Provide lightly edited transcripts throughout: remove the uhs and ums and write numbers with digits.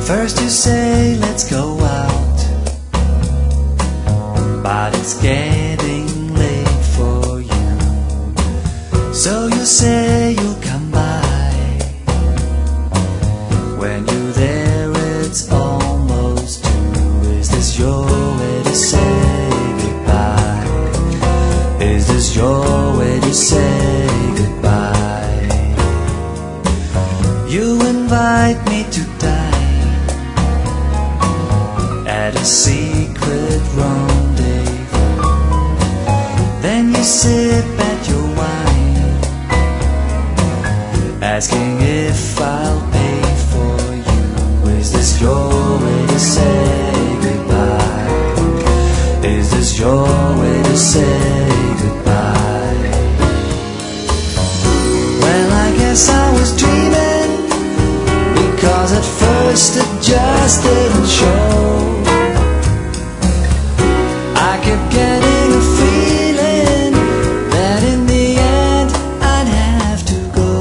First you say let's go out, but it's getting late for you. So you say you'll come by. When you're there it's almost 2. Is this your way to say goodbye? Is this your way to say goodbye? You invite me to dine at a secret rendezvous. Then you sip at your wine, asking if I'll pay for you. Is this your way to say goodbye? Is this your way to say goodbye? Well, I guess I was dreaming, because at first it just didn't show. I kept getting a feeling that in the end I'd have to go.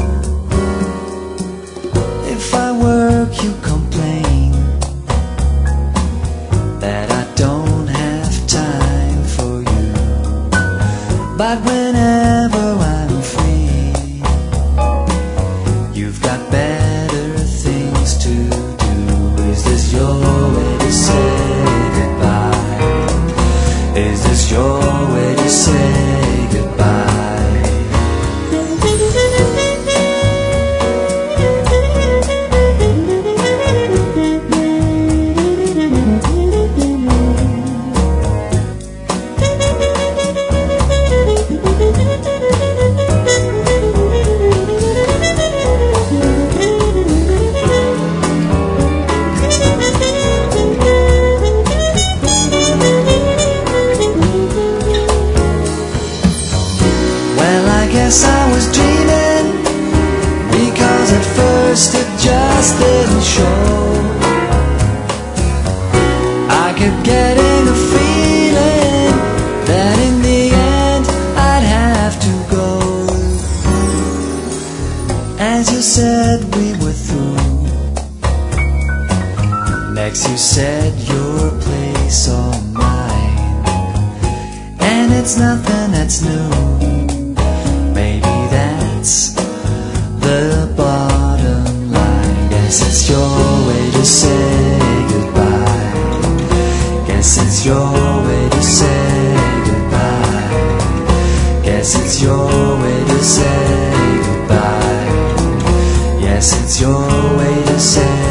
If I work you complain that I don't have time for you, but whenever I'm free you've got better things to do. Is this your way to say goodbye? Is this your way to say goodbye? I guess I was dreaming, because at first it just didn't show. I kept getting a feeling that in the end I'd have to go. As you said we were through, next you said your place or mine, and it's nothing that's new. Maybe that's the bottom line. Guess it's your way to say goodbye. Guess it's your way to say goodbye. Guess it's your way to say goodbye. Yes, it's your way to say